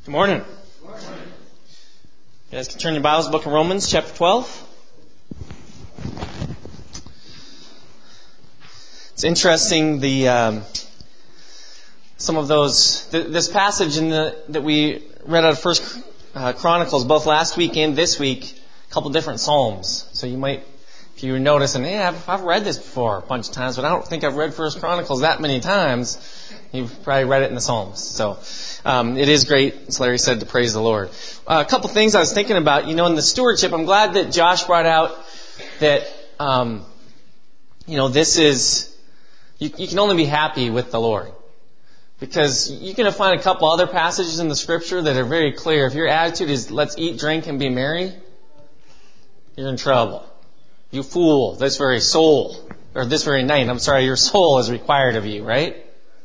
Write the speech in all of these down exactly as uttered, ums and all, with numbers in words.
Good morning. Good morning. You guys can turn your Bibles to the book of Romans, chapter twelve. It's interesting, the um, some of those, th- this passage in the, that we read out of First uh, Chronicles, both last week and this week, a couple different psalms. So you might, if you notice, and hey, I've, I've read this before a bunch of times, but I don't think I've read First Chronicles that many times. You've probably read it in the Psalms. So um, it is great, as Larry said, to praise the Lord. Uh, a couple things I was thinking about. You know, in the stewardship, I'm glad that Josh brought out that, um, you know, this is, you, you can only be happy with the Lord. Because you're going to find a couple other passages in the Scripture that are very clear. If your attitude is, let's eat, drink, and be merry, you're in trouble. You fool, this very soul, or this very night, I'm sorry, your soul is required of you, right?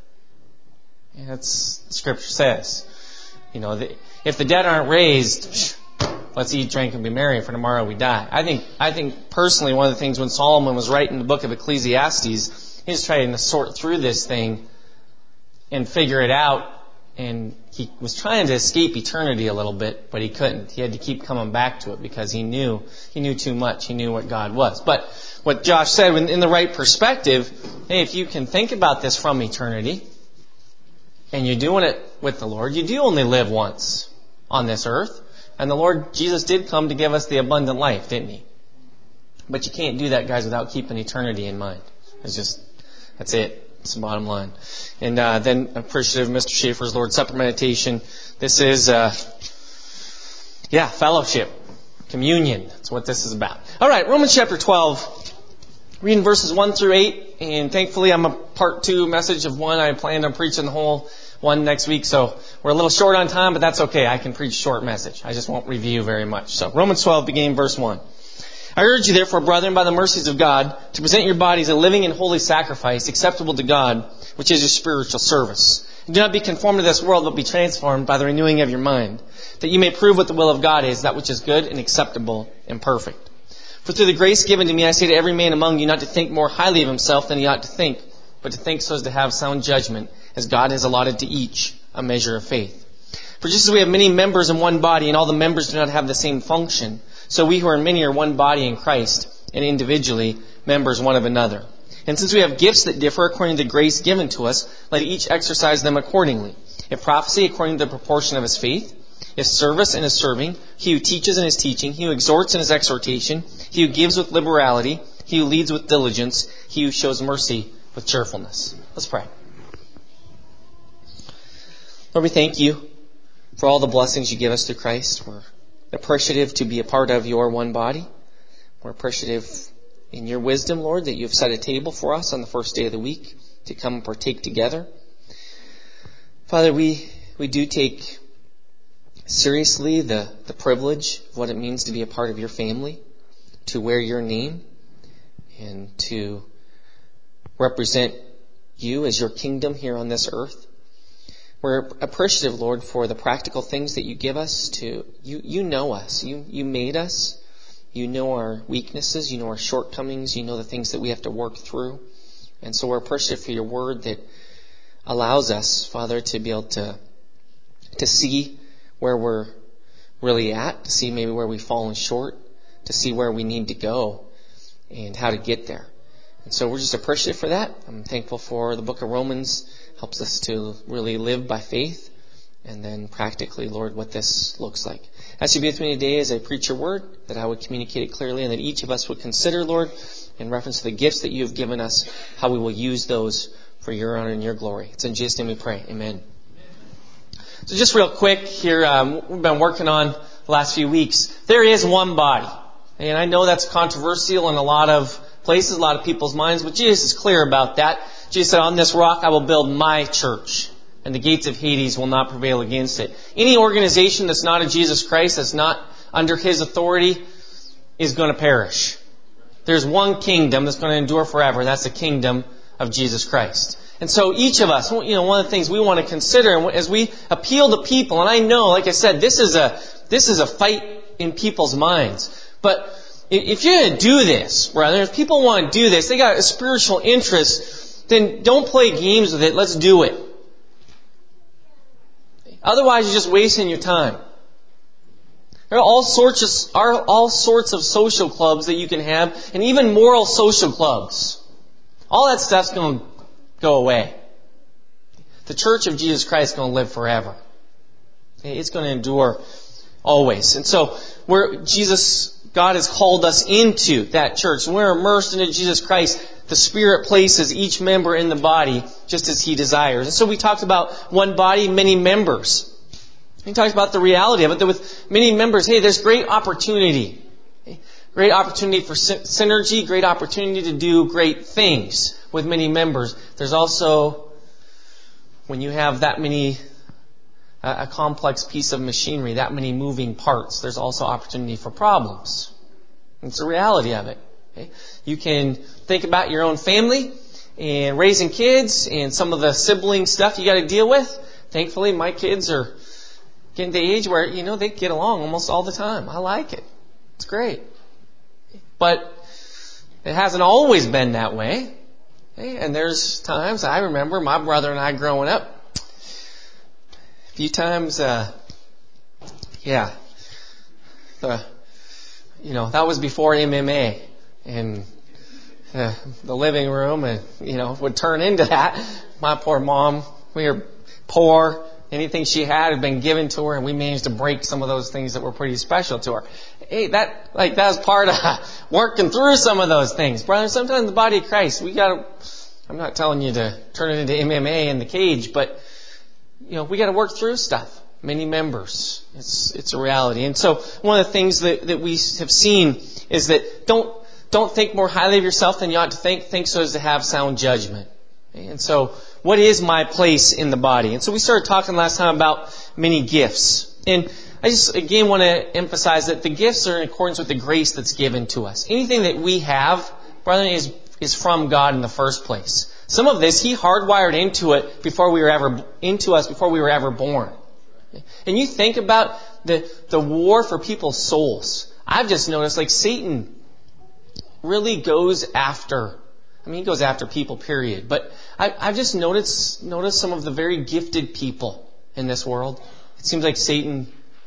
That's what Scripture says. You know, the, if the dead aren't raised, let's eat, drink, and be merry, for tomorrow we die. I think, I think personally, one of the things when Solomon was writing the book of Ecclesiastes, he was trying to sort through this thing and figure it out, and he was trying to escape eternity a little bit, but he couldn't. He had to keep coming back to it because he knew, he knew too much. He knew what God was. But what Josh said, in the right perspective, hey, if you can think about this from eternity, and you're doing it with the Lord, you do only live once on this earth. And the Lord Jesus did come to give us the abundant life, didn't He? But you can't do that, guys, without keeping eternity in mind. It's just, that's it. It's the bottom line. And uh, then appreciative of Mister Schaefer's Lord's Supper meditation. This is, uh, yeah, fellowship, communion. That's what this is about. All right, Romans chapter twelve, reading verses one through eight. And thankfully, I'm a part two message of one. I planned on preaching the whole one next week. So we're a little short on time, but that's okay. I can preach a short message. I just won't review very much. So Romans twelve, beginning verse one. I urge you, therefore, brethren, by the mercies of God, to present your bodies a living and holy sacrifice, acceptable to God, which is your spiritual service. And do not be conformed to this world, but be transformed by the renewing of your mind, that you may prove what the will of God is, that which is good and acceptable and perfect. For through the grace given to me, I say to every man among you not to think more highly of himself than he ought to think, but to think so as to have sound judgment, as God has allotted to each a measure of faith. For just as we have many members in one body, and all the members do not have the same function, so we who are many are one body in Christ, and individually members one of another. And since we have gifts that differ according to the grace given to us, let each exercise them accordingly. If prophecy, according to the proportion of his faith. If service, in his serving. He who teaches in his teaching. He who exhorts in his exhortation. He who gives with liberality. He who leads with diligence. He who shows mercy with cheerfulness. Let's pray. Lord, we thank you for all the blessings you give us through Christ. We're appreciative to be a part of your one body. We're appreciative in your wisdom, Lord, that you have set a table for us on the first day of the week to come and partake together. Father, we, we do take seriously the, the privilege of what it means to be a part of your family, to wear your name, and to represent you as your kingdom here on this earth. We're appreciative, Lord, for the practical things that you give us to, you, you know us. You, you made us. You know our weaknesses. You know our shortcomings. You know the things that we have to work through. And so we're appreciative for your word that allows us, Father, to be able to, to see where we're really at, to see maybe where we've fallen short, to see where we need to go and how to get there. And so we're just appreciative for that. I'm thankful for the book of Romans. Helps us to really live by faith. And then practically, Lord, what this looks like. Ask you to be with me today as I preach your word, that I would communicate it clearly, and that each of us would consider, Lord, in reference to the gifts that you have given us, how we will use those for your honor and your glory. It's in Jesus' name we pray. Amen. So just real quick here, um, we've been working on the last few weeks. There is one body. And I know that's controversial in a lot of places, a lot of people's minds, but Jesus is clear about that. Jesus said, on this rock I will build my church, and the gates of Hades will not prevail against it. Any organization that's not of Jesus Christ, that's not under His authority, is going to perish. There's one kingdom that's going to endure forever. That's the kingdom of Jesus Christ. And so each of us, you know, one of the things we want to consider as we appeal to people, and I know, like I said, this is a this is a fight in people's minds. But if you're going to do this, brother, if people want to do this, they got a spiritual interest, then don't play games with it. Let's do it. Otherwise, you're just wasting your time. There are all sorts of, are all sorts of social clubs that you can have, and even moral social clubs. All that stuff's going to go away. The Church of Jesus Christ is going to live forever. It's going to endure always. And so, where Jesus, God has called us into that church, and we're immersed into Jesus Christ, the Spirit places each member in the body just as He desires. And so we talked about one body, many members. He talks about the reality of it, that with many members, hey, there's great opportunity. Great opportunity for synergy, great opportunity to do great things with many members. There's also, when you have that many, a complex piece of machinery, that many moving parts, there's also opportunity for problems. It's the reality of it. Okay? You can think about your own family and raising kids and some of the sibling stuff you got to deal with. Thankfully, my kids are getting to the age where, you know, they get along almost all the time. I like it. It's great. But it hasn't always been that way. Okay? And there's times, I remember my brother and I growing up, a few times, uh, yeah, the, you know, that was before M M A. And uh, the living room, and you know, would turn into that. My poor mom, we were poor. Anything she had had been given to her, and we managed to break some of those things that were pretty special to her. Hey, that like that was part of working through some of those things, brother. Sometimes the body of Christ, we got to. I'm not telling you to turn it into M M A in the cage, but you know, we got to work through stuff. Many members, it's it's a reality. And so, one of the things that that we have seen is that don't don't think more highly of yourself than you ought to think. Think so as to have sound judgment. And so, what is my place in the body? And so we started talking last time about many gifts. And I just, again, want to emphasize that the gifts are in accordance with the grace that's given to us. Anything that we have, brother, is, is from God in the first place. Some of this, He hardwired into it before we were ever, into us before we were ever born. And you think about the, the war for people's souls. I've just noticed, like, Satan really goes after I mean, he goes after people, period. But I, I've just noticed, noticed some of the very gifted people in this world. It seems like Satan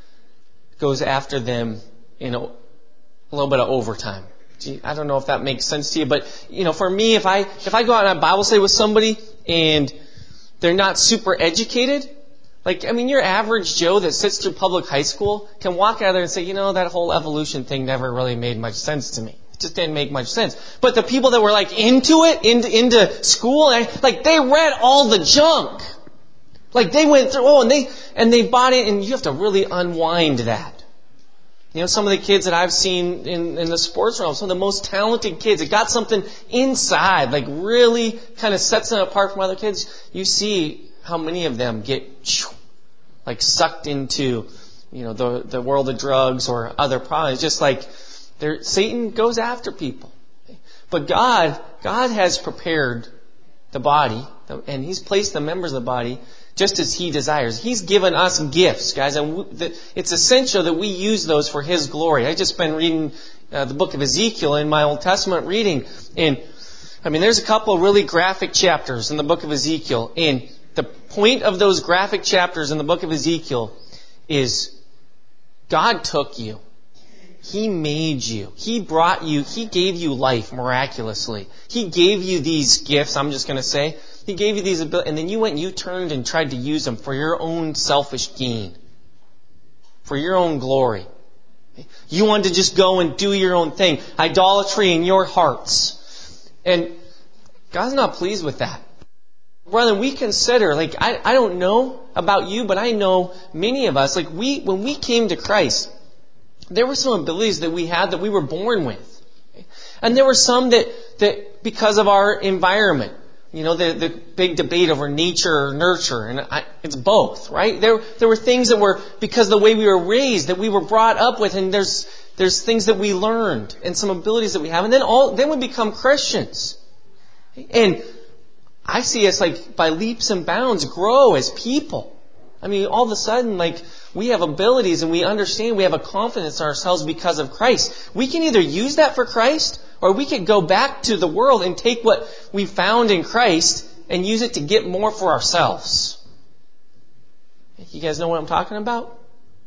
goes after them in a, a little bit of overtime. Gee, I don't know if that makes sense to you, but you know, for me, if I if I go out on a Bible study with somebody and they're not super educated, like I mean, your average Joe that sits through public high school can walk out there and say, you know, that whole evolution thing never really made much sense to me. It just didn't make much sense. But the people that were like into it, into, into school, like they read all the junk. Like they went through, oh, and they, and they bought it, and you have to really unwind that. You know, some of the kids that I've seen in, in the sports realm, some of the most talented kids, it got something inside, like really kind of sets them apart from other kids. You see how many of them get like sucked into, you know, the, the world of drugs or other problems. Just like, There, Satan goes after people. But God, God has prepared the body, and He's placed the members of the body just as He desires. He's given us gifts, guys, and we, it's essential that we use those for His glory. I've just been reading uh, the book of Ezekiel in my Old Testament reading, and I mean, there's a couple of really graphic chapters in the book of Ezekiel, and the point of those graphic chapters in the book of Ezekiel is God took you. He made you. He brought you. He gave you life miraculously. He gave you these gifts, I'm just going to say. He gave you these abilities. And then you went and you turned and tried to use them for your own selfish gain. For your own glory. You wanted to just go and do your own thing. Idolatry in your hearts. And God's not pleased with that. Brother, we consider, like, I, I don't know about you, but I know many of us, like, we, when we came to Christ, there were some abilities that we had that we were born with. And there were some that, that because of our environment, you know, the, the big debate over nature or nurture, and I, it's both, right? There, there were things that were because of the way we were raised, that we were brought up with, and there's, there's things that we learned, and some abilities that we have, and then all, then we become Christians. And I see us like by leaps and bounds grow as people. I mean, all of a sudden, like, we have abilities and we understand, we have a confidence in ourselves because of Christ. We can either use that for Christ, or we could go back to the world and take what we found in Christ and use it to get more for ourselves. You guys know what I'm talking about?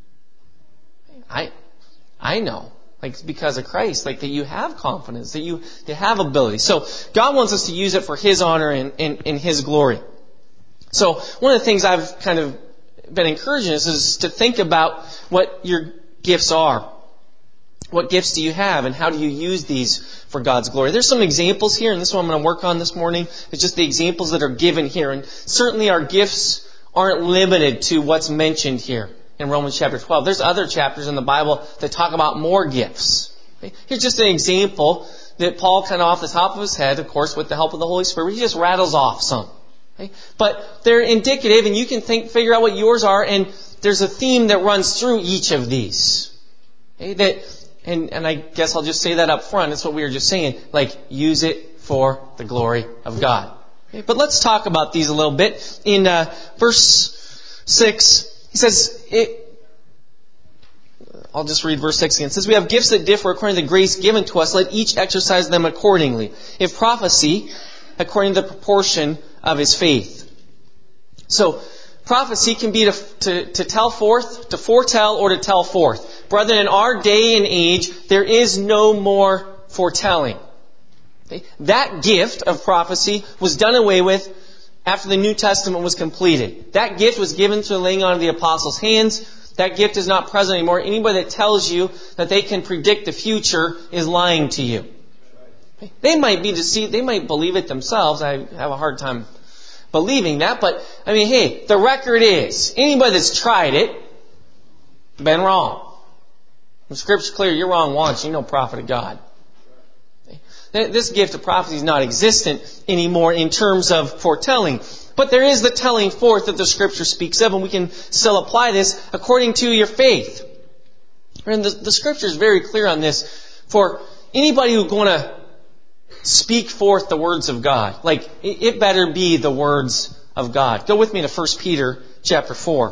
I I know. Like, it's because of Christ. Like, that you have confidence. That you, that have ability. So, God wants us to use it for His honor and, and, and His glory. So, one of the things I've kind of been encouraging us is to think about what your gifts are. What gifts do you have, and how do you use these for God's glory? There's some examples here, and this is what I'm going to work on this morning. It's just the examples that are given here. And certainly our gifts aren't limited to what's mentioned here in Romans chapter twelve. There's other chapters in the Bible that talk about more gifts. Okay? Here's just an example that Paul kind of off the top of his head, of course, with the help of the Holy Spirit, he just rattles off some. Okay? But they're indicative, and you can think, figure out what yours are, and there's a theme that runs through each of these. Okay? That, and, and I guess I'll just say that up front. That's what we were just saying. Like, use it for the glory of God. Okay? But let's talk about these a little bit. In uh, verse six, he says, it, I'll just read verse six again. It says, we have gifts that differ according to the grace given to us. Let each exercise them accordingly. If prophecy, according to the proportion of his faith. So, prophecy can be to, to, to tell forth, to foretell, or to tell forth. Brethren, in our day and age, there is no more foretelling. Okay? That gift of prophecy was done away with after the New Testament was completed. That gift was given to the laying on of the apostles' hands. That gift is not present anymore. Anybody that tells you that they can predict the future is lying to you. They might be deceived. They might believe it themselves. I have a hard time believing that. But, I mean, hey, the record is, anybody that's tried it, been wrong. The Scripture's clear. You're wrong once. You're no prophet of God. This gift of prophecy is not existent anymore in terms of foretelling. But there is the telling forth that the Scripture speaks of, and we can still apply this according to your faith. And the, the Scripture is very clear on this. For anybody who's going to speak forth the words of God, like, it, it better be the words of God. Go with me to First Peter chapter four.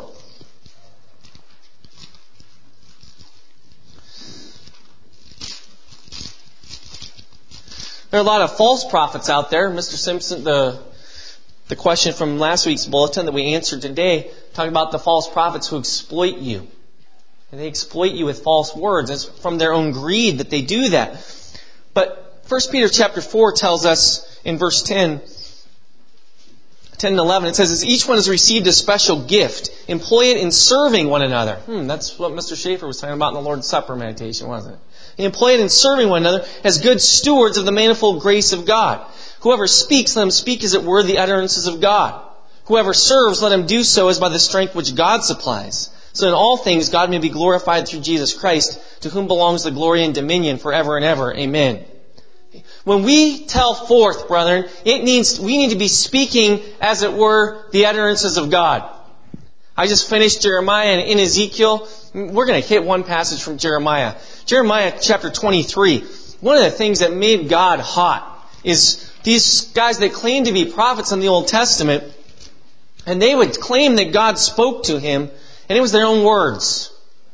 There are a lot of false prophets out there. Mister Simpson, the the question from last week's bulletin that we answered today, talking about the false prophets who exploit you. And they exploit you with false words. It's from their own greed that they do that. But First Peter chapter four tells us in verse ten, ten and eleven, it says, as each one has received a special gift, employ it in serving one another. Hmm, that's what Mister Schaefer was talking about in the Lord's Supper meditation, wasn't it? Employ it in serving one another as good stewards of the manifold grace of God. Whoever speaks, let him speak as it were the utterances of God. Whoever serves, let him do so as by the strength which God supplies. So in all things God may be glorified through Jesus Christ, to whom belongs the glory and dominion forever and ever. Amen. When we tell forth, brethren, it needs, we need to be speaking as it were the utterances of God. I just finished Jeremiah, and in Ezekiel, we're going to hit one passage from Jeremiah. Jeremiah chapter twenty-three. One of the things that made God hot is these guys that claim to be prophets in the Old Testament, and they would claim that God spoke to him, and it was their own words.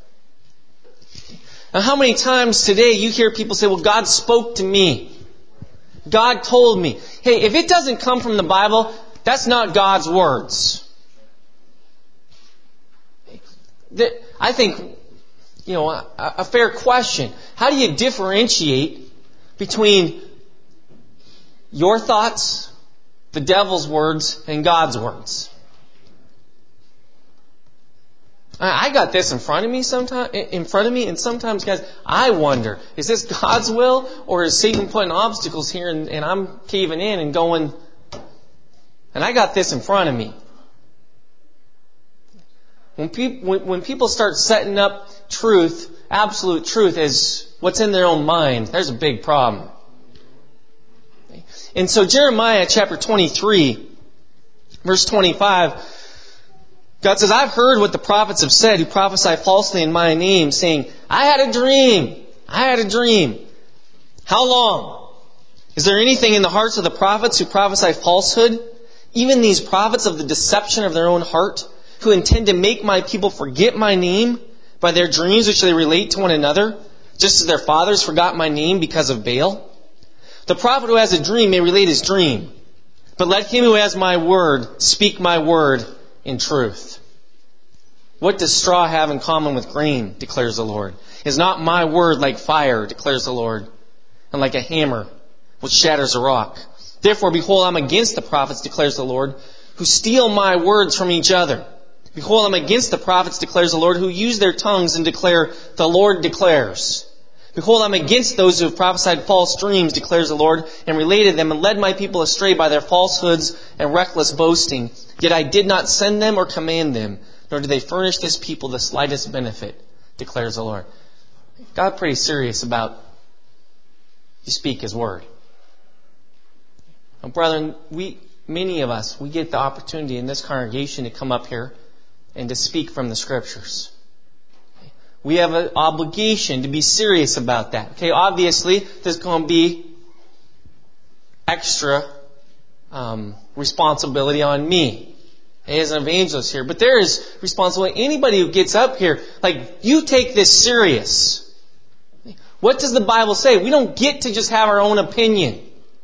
Now, how many times today you hear people say, well, God spoke to me. God told me. Hey, if it doesn't come from the Bible, that's not God's words. I think, you know, a, a fair question. How do you differentiate between your thoughts, the devil's words, and God's words? I got this in front of me sometimes, in front of me, and sometimes, guys, I wonder, is this God's will, or is Satan putting obstacles here and, and I'm caving in and going, and I got this in front of me? When people, when, when people start setting up truth, absolute truth, as what's in their own mind, there's a big problem. And so Jeremiah chapter twenty-three, verse twenty-five, God says, I've heard what the prophets have said who prophesy falsely in my name, saying, I had a dream. I had a dream. How long? Is there anything in the hearts of the prophets who prophesy falsehood? Even these prophets of the deception of their own heart, who intend to make my people forget my name by their dreams which they relate to one another, just as their fathers forgot my name because of Baal? The prophet who has a dream may relate his dream, but let him who has my word speak my word in truth. What does straw have in common with grain, declares the Lord? Is not my word like fire, declares the Lord, and like a hammer which shatters a rock? Therefore, behold, I'm against the prophets, declares the Lord, who steal my words from each other. Behold, I'm against the prophets, declares the Lord, who use their tongues and declare, the Lord declares. Behold, I'm against those who have prophesied false dreams, declares the Lord, and related them and led my people astray by their falsehoods and reckless boasting. Yet I did not send them or command them, nor did they furnish this people the slightest benefit, declares the Lord. God pretty serious about you speak His word. Now, brethren, we, many of us, we get the opportunity in this congregation to come up here and to speak from the Scriptures. We have an obligation to be serious about that. Okay, obviously, there's going to be extra um, responsibility on me as an evangelist here. But there is responsibility. Anybody who gets up here, like, you take this serious. What does the Bible say? We don't get to just have our own opinion.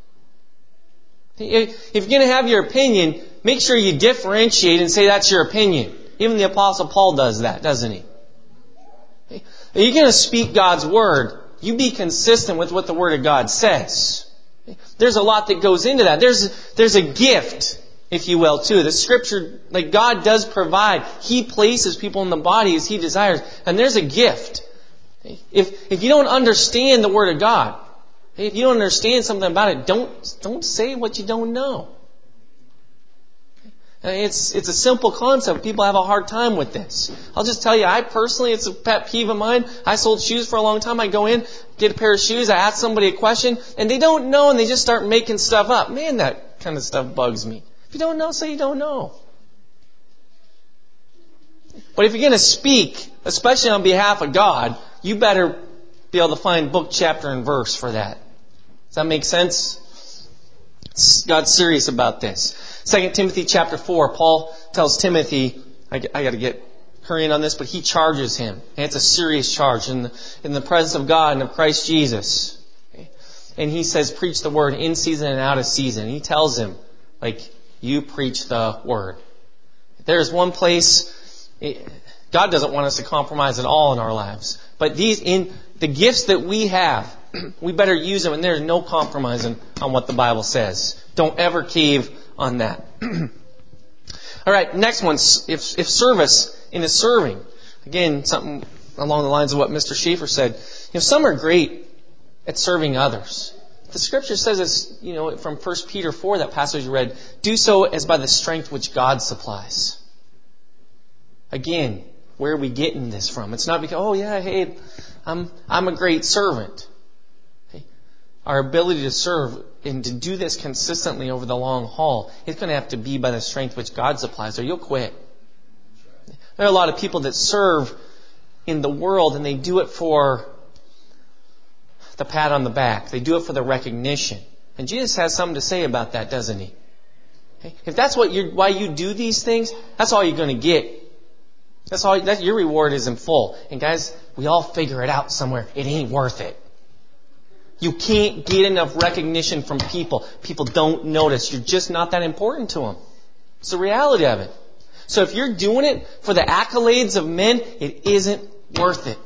If you're going to have your opinion, make sure you differentiate and say that's your opinion. Even the Apostle Paul does that, doesn't he? If you're going to speak God's Word, you be consistent with what the Word of God says. There's a lot that goes into that. There's, there's a gift, if you will, too. The Scripture, like God does provide. He places people in the body as He desires. And there's a gift. If, if you don't understand the Word of God, if you don't understand something about it, don't, don't say what you don't know. It's, it's a simple concept. People have a hard time with this. I'll just tell you, I personally, it's a pet peeve of mine. I sold shoes for a long time. I go in, get a pair of shoes, I ask somebody a question, and they don't know, and they just start making stuff up. Man, that kind of stuff bugs me. If you don't know, say you don't know. But if you're going to speak, especially on behalf of God, you better be able to find book, chapter, and verse for that. Does that make sense? God's serious about this. Second Timothy chapter four, Paul tells Timothy, I, I got to get hurrying on this, but he charges him. And it's a serious charge in the, in the presence of God and of Christ Jesus. And he says, preach the word in season and out of season. He tells him, like, you preach the word. There's one place, God doesn't want us to compromise at all in our lives. But these, in the gifts that we have, we better use them, and there's no compromising on what the Bible says. Don't ever cave on that. All right, next one. If, if service in a serving, again, something along the lines of what Mister Schaefer said. You know, some are great at serving others. The Scripture says this, you know, from First Peter four, that passage you read, do so as by the strength which God supplies. Again, where are we getting this from? It's not because, oh yeah, hey, I'm I'm a great servant. Our ability to serve and to do this consistently over the long haul, it's going to have to be by the strength which God supplies, or you'll quit. There are a lot of people that serve in the world, and they do it for the pat on the back. They do it for the recognition. And Jesus has something to say about that, doesn't He? If that's what you're, why you do these things, that's all you're going to get. That's all. That, your reward is in full. And guys, we all figure it out somewhere. It ain't worth it. You can't get enough recognition from people. People don't notice. You're just not that important to them. It's the reality of it. So if you're doing it for the accolades of men, it isn't worth it.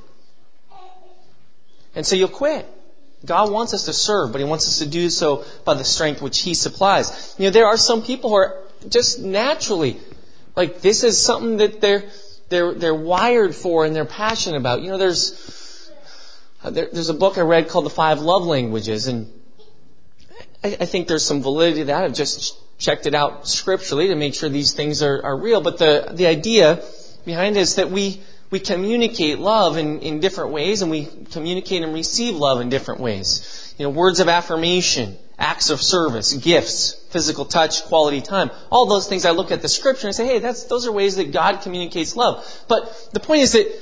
And so you'll quit. God wants us to serve, but He wants us to do so by the strength which He supplies. You know, there are some people who are just naturally, like, this is something that they're they're they're wired for and they're passionate about. You know, there's There, there's a book I read called The Five Love Languages, and I, I think there's some validity to that. I've just checked it out scripturally to make sure these things are, are real. But the, the idea behind it is that we, we communicate love in, in different ways, and we communicate and receive love in different ways. You know, words of affirmation, acts of service, gifts, physical touch, quality time. All those things I look at the Scripture and say, hey, that's those are ways that God communicates love. But the point is that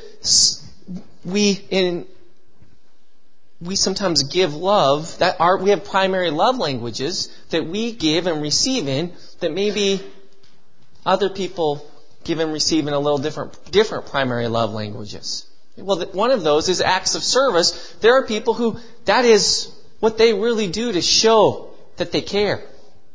we in We sometimes give love, that are, we have primary love languages that we give and receive in that maybe other people give and receive in a little different, different primary love languages. Well, one of those is acts of service. There are people who, that is what they really do to show that they care.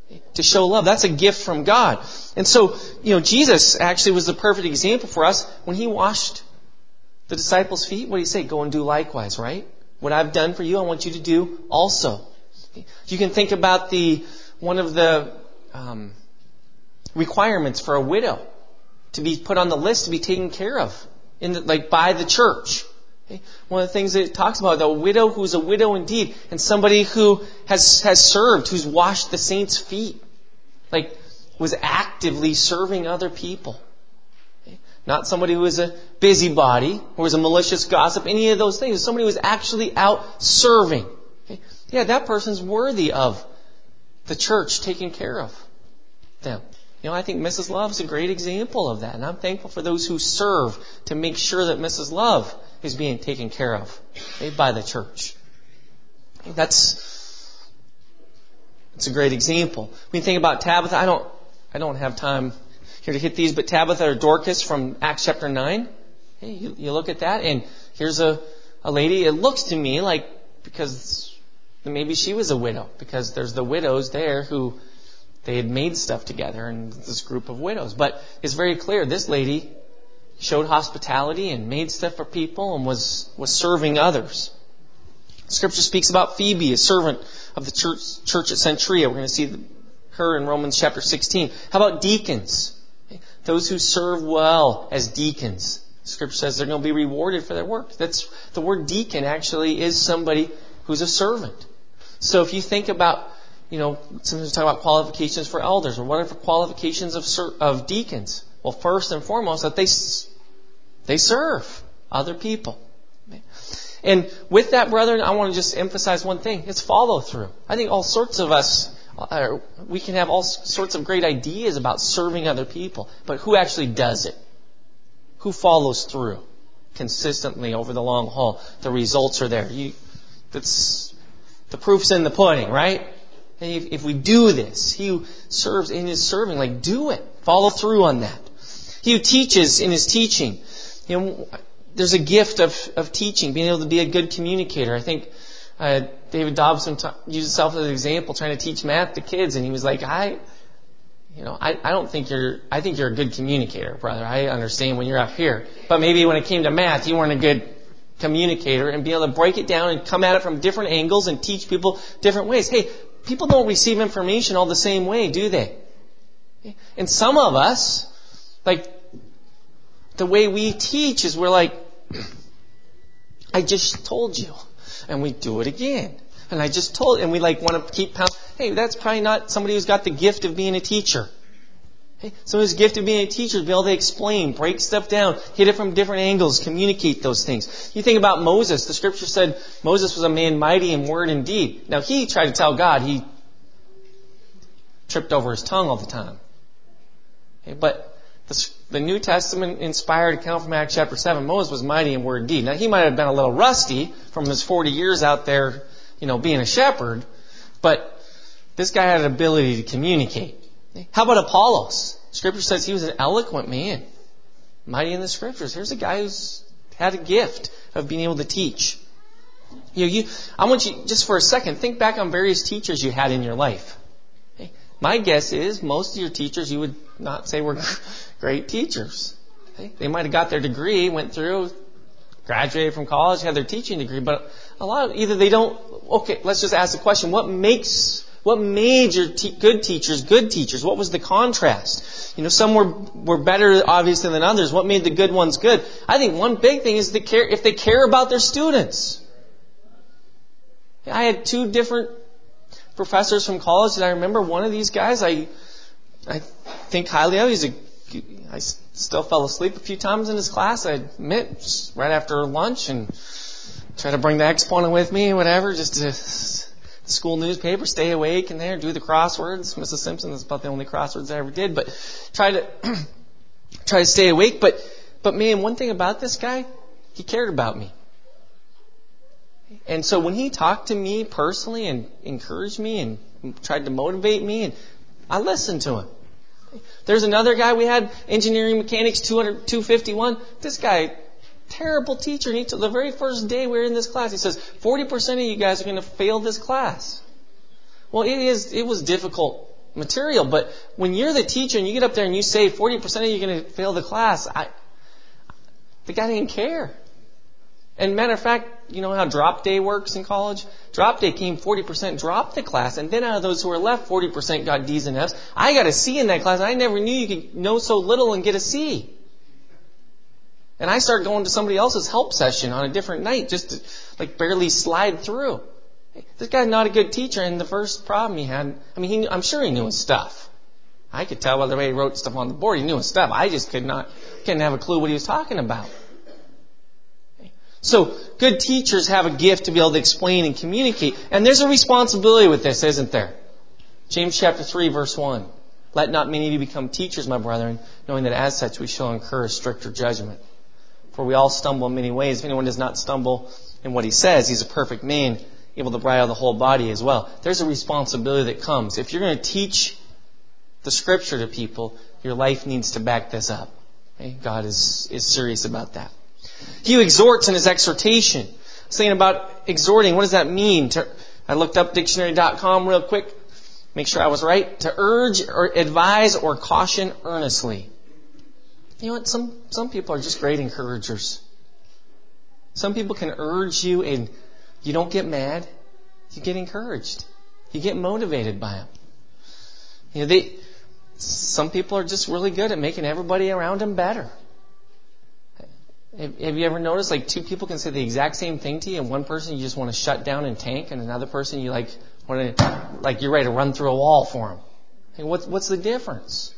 To show love. That's a gift from God. And so, you know, Jesus actually was the perfect example for us. When He washed the disciples' feet, what did He say? Go and do likewise, right? What I've done for you, I want you to do also. You can think about the one of the um, requirements for a widow to be put on the list to be taken care of, in the, like by the church. Okay? One of the things that it talks about, the widow who's a widow indeed, and somebody who has has served, who's washed the saints' feet, like was actively serving other people. Okay? Not somebody who was a busybody, or was a malicious gossip, any of those things. Somebody who was actually out serving. Okay? Yeah, that person's worthy of the church taking care of them. You know, I think Missus Love is a great example of that. And I'm thankful for those who serve to make sure that Missus Love is being taken care of, okay, by the church. Okay, that's, that's a great example. When you think about Tabitha, I don't, I don't have time here to hit these, but Tabitha or Dorcas from Acts chapter nine. Hey, you, you look at that, and here's a, a lady. It looks to me like, because maybe she was a widow, because there's the widows there who they had made stuff together, and this group of widows. But it's very clear this lady showed hospitality and made stuff for people and was, was serving others. Scripture speaks about Phoebe, a servant of the church, church at Centuria. We're going to see her in Romans chapter sixteen. How about deacons? Those who serve well as deacons. Scripture says they're going to be rewarded for their work. That's the word deacon actually is somebody who's a servant. So if you think about, you know, sometimes we talk about qualifications for elders, or what are the qualifications of ser- of deacons? Well, first and foremost, that they they serve other people. And with that, brethren, I want to just emphasize one thing. It's follow through. I think all sorts of us, uh, we can have all sorts of great ideas about serving other people, but who actually does it? Who follows through consistently over the long haul? The results are there. You, that's, the proof's in the pudding, right? And if, if we do this, he who serves in his serving, like, do it. Follow through on that. He who teaches in his teaching. You know, there's a gift of, of teaching, being able to be a good communicator. I think uh, David Dobson t- used himself as an example, trying to teach math to kids, and he was like, I, you know, I, I don't think you're, I think you're a good communicator, brother. I understand when you're up here. But maybe when it came to math, you weren't a good communicator, and be able to break it down and come at it from different angles and teach people different ways. Hey, people don't receive information all the same way, do they? And some of us, like, the way we teach is we're like, I just told you. And we do it again. And I just told, and we like want to keep pounding. Hey, that's probably not somebody who's got the gift of being a teacher. Hey, somebody who's gifted of being a teacher is be able to explain, break stuff down, hit it from different angles, communicate those things. You think about Moses. The scripture said Moses was a man mighty in word and deed. Now, he tried to tell God he tripped over his tongue all the time. Okay, but the, the New Testament inspired account from Acts chapter seven, Moses was mighty in word and deed. Now, he might have been a little rusty from his forty years out there, you know, being a shepherd, but this guy had an ability to communicate. How about Apollos? Scripture says he was an eloquent man, mighty in the Scriptures. Here's a guy who's had a gift of being able to teach. You know, you, I want you, just for a second, think back on various teachers you had in your life. Okay? My guess is most of your teachers you would not say were great teachers. Okay? They might have got their degree, went through, graduated from college, had their teaching degree, but a lot of, either they don't, okay, let's just ask the question, what makes What made your te- good teachers good teachers? What was the contrast? You know, some were, were better, obviously, than others. What made the good ones good? I think one big thing is they care, if they care about their students. I had two different professors from college that I remember. One of these guys, I I think highly of. He's a, I still fell asleep a few times in his class, I admit, just right after lunch, and try to bring the exponent with me, whatever, just to school newspaper, stay awake in there, do the crosswords. Missus Simpson, that's about the only crosswords I ever did, but try to try to stay awake. But but man, one thing about this guy, he cared about me. And so when he talked to me personally and encouraged me and tried to motivate me, and I listened to him. There's another guy we had, engineering mechanics two hundred, two fifty-one. This guy, terrible teacher. And he, the very first day we were in this class, he says, forty percent of you guys are going to fail this class. Well, it is, it was difficult material. But when you're the teacher and you get up there and you say forty percent of you are going to fail the class, I, the guy didn't care. And matter of fact, you know how drop day works in college? Drop day came forty percent dropped the class, and then out of those who were left, forty percent got D's and F's. I got a C in that class. I never knew you could know so little and get a C. And I started going to somebody else's help session on a different night just to like barely slide through. This guy's not a good teacher, and the first problem he had, I mean, he, I'm sure he knew his stuff. I could tell by the way he wrote stuff on the board. He knew his stuff. I just could not, couldn't have a clue what he was talking about. So, good teachers have a gift to be able to explain and communicate. And there's a responsibility with this, isn't there? James chapter three, verse one. Let not many of you become teachers, my brethren, knowing that as such we shall incur a stricter judgment. For we all stumble in many ways. If anyone does not stumble in what he says, he's a perfect man, able to bridle the whole body as well. There's a responsibility that comes. If you're going to teach the Scripture to people, your life needs to back this up. Okay? God is, is serious about that. He exhorts in his exhortation. I was thinking about exhorting. What does that mean? To, I looked up dictionary dot com real quick. Make sure I was right. To urge or advise or caution earnestly. You know what? Some, some people are just great encouragers. Some people can urge you and you don't get mad. You get encouraged. You get motivated by them. You know, they, some people are just really good at making everybody around them better. Have you ever noticed, like, two people can say the exact same thing to you, and one person you just want to shut down and tank, and another person you like want to, like, you're ready to run through a wall for them? Hey, what's what's the difference?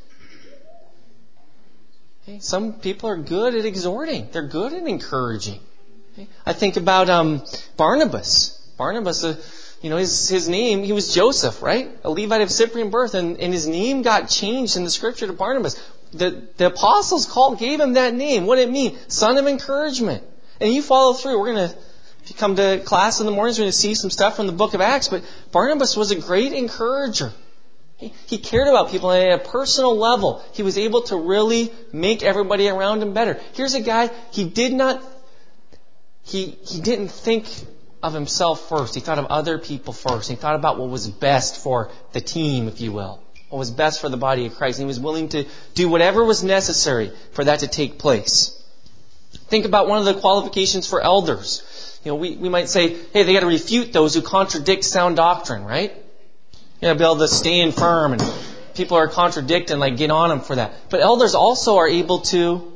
Okay, some people are good at exhorting; they're good at encouraging. Okay? I think about um, Barnabas. Barnabas, uh, you know, his his name, he was Joseph, right? A Levite of Cyprian birth, and, and his name got changed in the Scripture to Barnabas. The, the apostles called, gave him that name. What did it mean? Son of encouragement. And you follow through. We're going to, if you come to class in the mornings, we're going to see some stuff from the book of Acts. But Barnabas was a great encourager. He, he cared about people at a personal level. He was able to really make everybody around him better. Here's a guy, he did not, he, he didn't think of himself first. He thought of other people first. He thought about what was best for the team, if you will. What was best for the body of Christ. And he was willing to do whatever was necessary for that to take place. Think about one of the qualifications for elders. You know, we, we might say, hey, they got to refute those who contradict sound doctrine, right? You got to be able to stand firm, and people are contradicting, like, get on them for that. But elders also are able to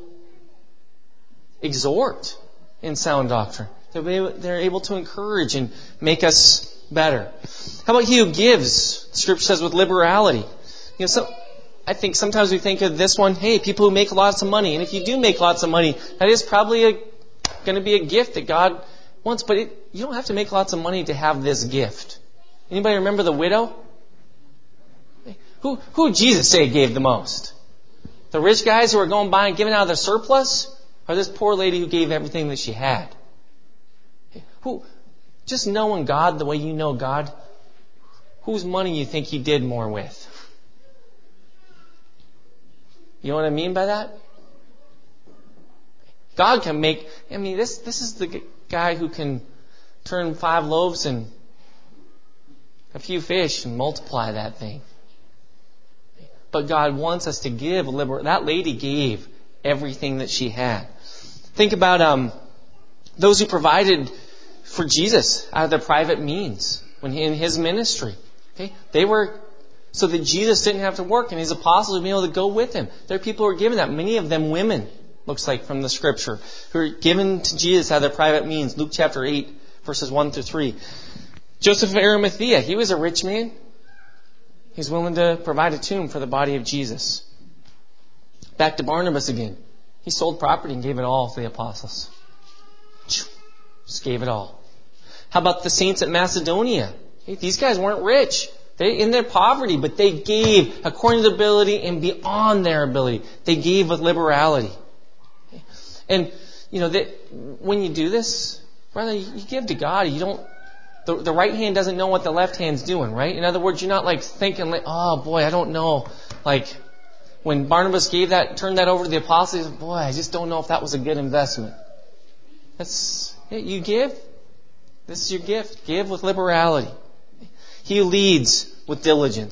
exhort in sound doctrine. They're able to encourage and make us better. How about he who gives? The Scripture says with liberality. You know, so I think sometimes we think of this one, hey, people who make lots of money. And if you do make lots of money, that is probably a, going to be a gift that God wants. But it, you don't have to make lots of money to have this gift. Anybody remember the widow? Who, who did Jesus say gave the most? The rich guys who are going by and giving out of their surplus? Or this poor lady who gave everything that she had? Who, just knowing God the way you know God, whose money you think He did more with? You know what I mean by that? God can make, I mean, this this is the guy who can turn five loaves and a few fish and multiply that thing. But God wants us to give liberal. That lady gave everything that she had. Think about um, those who provided for Jesus out of their private means when he, in His ministry. Okay, they were so that Jesus didn't have to work and His apostles would be able to go with Him. There are people who are given that. Many of them women, looks like from the Scripture, who are given to Jesus out of their private means. Luke chapter eight, verses one through three. Joseph of Arimathea, he was a rich man. He's willing to provide a tomb for the body of Jesus. Back to Barnabas again. He sold property and gave it all to the apostles. Just gave it all. How about the saints at Macedonia? Hey, these guys weren't rich. They in their poverty, but they gave according to their ability and beyond their ability. They gave with liberality. And, you know, they, when you do this, brother, you give to God. You don't, the, the right hand doesn't know what the left hand's doing, right? In other words, you're not like thinking like, oh boy, I don't know. Like, when Barnabas gave that, turned that over to the apostles, boy, I just don't know if that was a good investment. That's, you give. This is your gift. Give with liberality. He leads with diligence.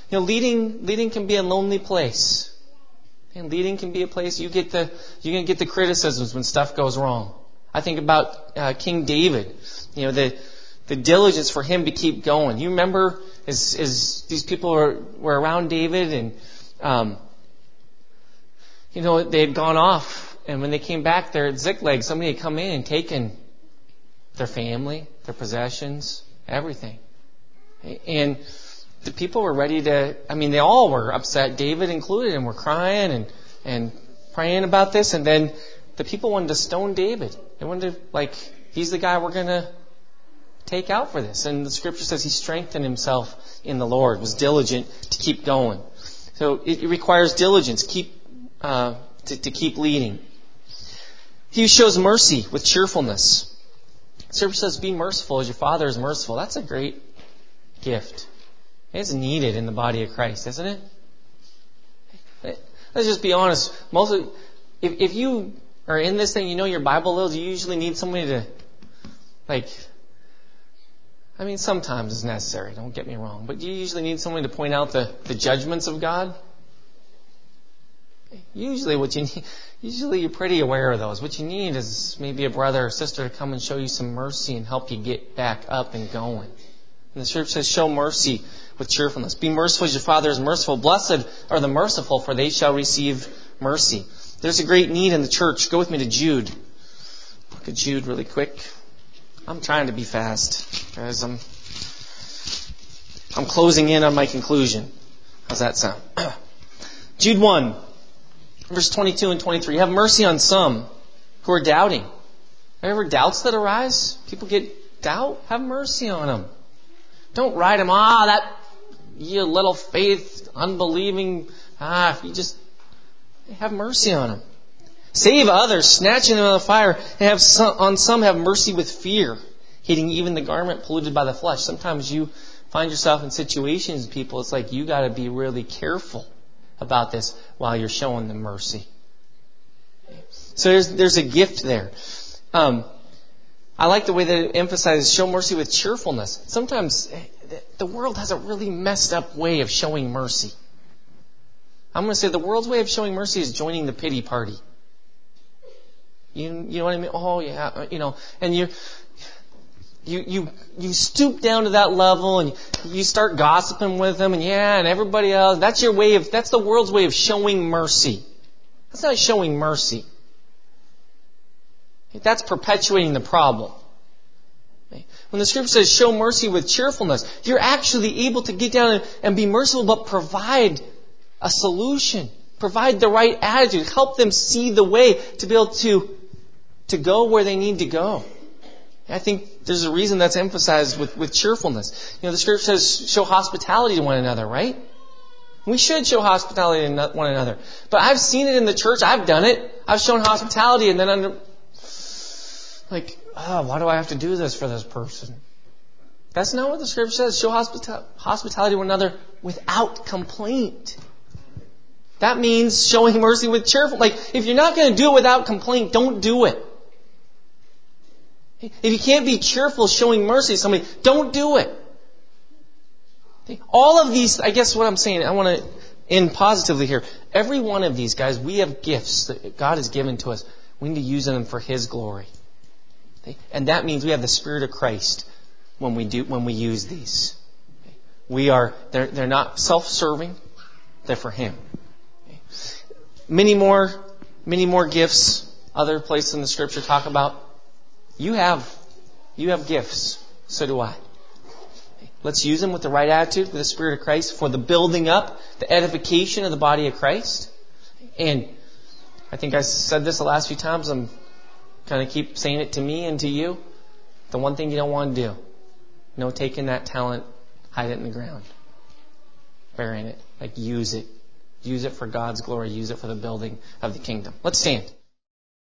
You know, leading leading can be a lonely place. And leading can be a place you get the you're going to get the criticisms when stuff goes wrong. I think about uh, King David. You know, the the diligence for him to keep going. You remember as as these people were, were around David, and um, you know, they had gone off, and when they came back there at Ziklag, somebody had come in and taken their family, their possessions, everything. And the people were ready to, I mean, they all were upset, David included, and were crying and, and praying about this. And then the people wanted to stone David. They wanted to, like, he's the guy we're going to take out for this. And the scripture says he strengthened himself in the Lord, was diligent to keep going. So it, it requires diligence, keep uh, to, to keep leading. He who shows mercy with cheerfulness. The scripture says, be merciful as your Father is merciful. That's a great gift. It's needed in the body of Christ, isn't it? Let's just be honest. Most of, if, if you are in this thing, you know your Bible a little, you usually need somebody to, like, I mean, sometimes it's necessary, don't get me wrong, but you usually need someone to point out the, the judgments of God. Usually what you need, usually you're pretty aware of those. What you need is maybe a brother or sister to come and show you some mercy and help you get back up and going. And the scripture says, show mercy with cheerfulness. Be merciful as your Father is merciful. Blessed are the merciful, for they shall receive mercy. There's a great need in the church. Go with me to Jude. Look at Jude really quick. I'm trying to be fast, guys. I'm, I'm closing in on my conclusion. How's that sound? Jude one, verse twenty-two and twenty-three. Have mercy on some who are doubting. Are there ever doubts that arise? People get doubt? Have mercy on them. Don't write them, ah, that you little faith, unbelieving, ah, if you just have mercy on them. Save others, snatching them out of the fire, and have some, on some have mercy with fear, hating even the garment polluted by the flesh. Sometimes you find yourself in situations, people, it's like you got to be really careful about this while you're showing them mercy. So there's there's a gift there. Um, I like the way that it emphasizes show mercy with cheerfulness. Sometimes the world has a really messed up way of showing mercy. I'm going to say the world's way of showing mercy is joining the pity party. You, you know what I mean? Oh yeah, you know, and you, you, you, you stoop down to that level and you start gossiping with them and yeah, and everybody else. That's your way of, that's the world's way of showing mercy. That's not showing mercy. That's perpetuating the problem. When the scripture says show mercy with cheerfulness, you're actually able to get down and be merciful, but provide a solution. Provide the right attitude. Help them see the way to be able to, to go where they need to go. I think there's a reason that's emphasized with, with cheerfulness. You know, the scripture says show hospitality to one another, right? We should show hospitality to one another. But I've seen it in the church. I've done it. I've shown hospitality and then I'm like, oh, why do I have to do this for this person? That's not what the scripture says. Show hospita- hospitality to one another without complaint. That means showing mercy with cheerful. Like, if you're not going to do it without complaint, don't do it. If you can't be cheerful showing mercy to somebody, don't do it. All of these, I guess what I'm saying, I want to end positively here. Every one of these guys, we have gifts that God has given to us. We need to use them for His glory. And that means we have the Spirit of Christ when we do, when we use these. We are, they're, they're not self-serving. They're for Him. Many more, many more gifts. Other places in the Scripture talk about. You have, you have gifts. So do I. Let's use them with the right attitude, with the Spirit of Christ, for the building up, the edification of the body of Christ. And I think I said this the last few times. I'm kind of keep saying it to me and to you. The one thing you don't want to do, no taking that talent, hide it in the ground, burying it. Like use it. Use it for God's glory. Use it for the building of the kingdom. Let's stand.